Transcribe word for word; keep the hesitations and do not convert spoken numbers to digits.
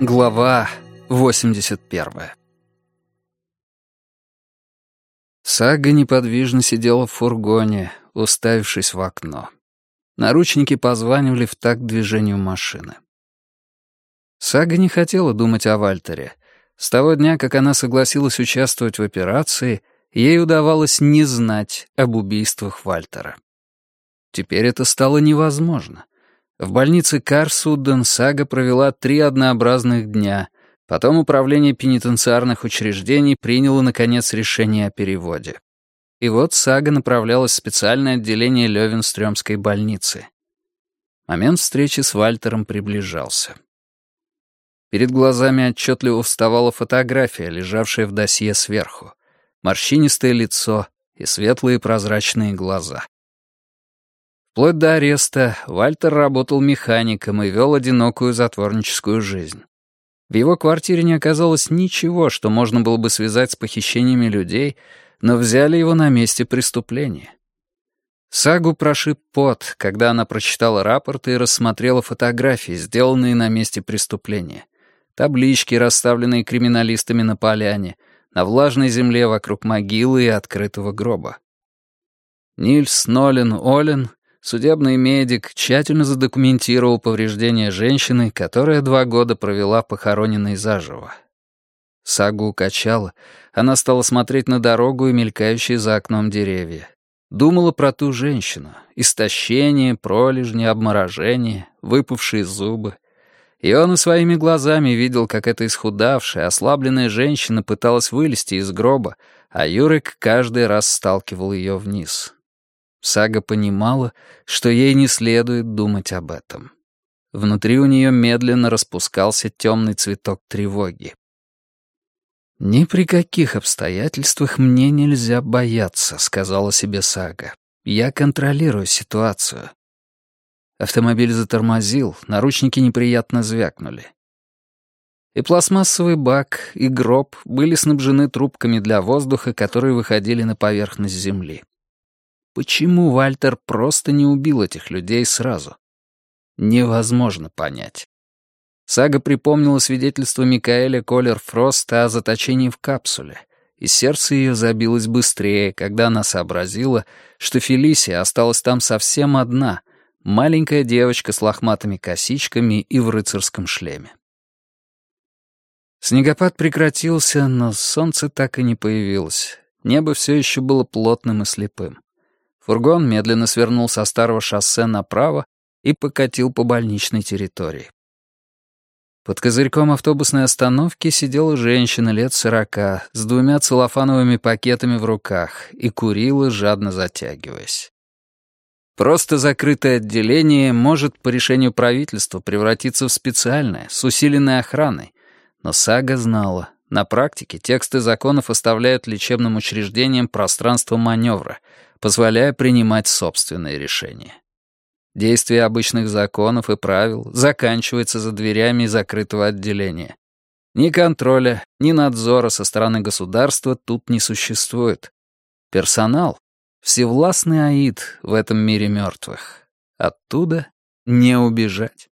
Глава восемьдесят первая. Сага неподвижно сидела в фургоне, уставившись в окно. Наручники позванивали в такт движению машины. Сага не хотела думать о Вальтере. С того дня, как она согласилась участвовать в операции, ей удавалось не знать об убийствах Вальтера. Теперь это стало невозможно. В больнице Карсуден Сага провела три однообразных дня. Потом управление пенитенциарных учреждений приняло, наконец, решение о переводе. И вот Сага направлялась в специальное отделение Лёвенстрёмской больницы. Момент встречи с Вальтером приближался. Перед глазами отчетливо вставала фотография, лежавшая в досье сверху. Морщинистое лицо и светлые прозрачные глаза. Вплоть до ареста Вальтер работал механиком и вел одинокую затворническую жизнь. В его квартире не оказалось ничего, что можно было бы связать с похищениями людей, но взяли его на месте преступления. Сагу прошиб пот, когда она прочитала рапорт и рассмотрела фотографии, сделанные на месте преступления. Таблички, расставленные криминалистами на поляне, на влажной земле вокруг могилы и открытого гроба. Нильс Нолен Олен, судебный медик, тщательно задокументировал повреждения женщины, которая два года провела похороненной заживо. Сагу укачала, она стала смотреть на дорогу и мелькающие за окном деревья. Думала про ту женщину. Истощение, пролежни, обморожение, выпавшие зубы. И он и своими глазами видел, как эта исхудавшая, ослабленная женщина пыталась вылезти из гроба, а Юрик каждый раз сталкивал ее вниз. Сага понимала, что ей не следует думать об этом. Внутри у нее медленно распускался темный цветок тревоги. «Ни при каких обстоятельствах мне нельзя бояться», — сказала себе Сага. «Я контролирую ситуацию». Автомобиль затормозил, наручники неприятно звякнули. И пластмассовый бак, и гроб были снабжены трубками для воздуха, которые выходили на поверхность земли. Почему Вальтер просто не убил этих людей сразу? Невозможно понять. Сага припомнила свидетельство Микаэля Колер-Фроста о заточении в капсуле, и сердце ее забилось быстрее, когда она сообразила, что Фелисия осталась там совсем одна, маленькая девочка с лохматыми косичками и в рыцарском шлеме. Снегопад прекратился, но солнце так и не появилось. Небо все еще было плотным и слепым. Фургон медленно свернул со старого шоссе направо и покатил по больничной территории. Под козырьком автобусной остановки сидела женщина лет сорока с двумя целлофановыми пакетами в руках и курила, жадно затягиваясь. Просто закрытое отделение может по решению правительства превратиться в специальное, с усиленной охраной, но Сага знала, на практике тексты законов оставляют лечебным учреждениям пространство маневра, позволяя принимать собственные решения. Действие обычных законов и правил заканчивается за дверями закрытого отделения. Ни контроля, ни надзора со стороны государства тут не существует. Персонал — всевластный аид в этом мире мертвых. Оттуда не убежать.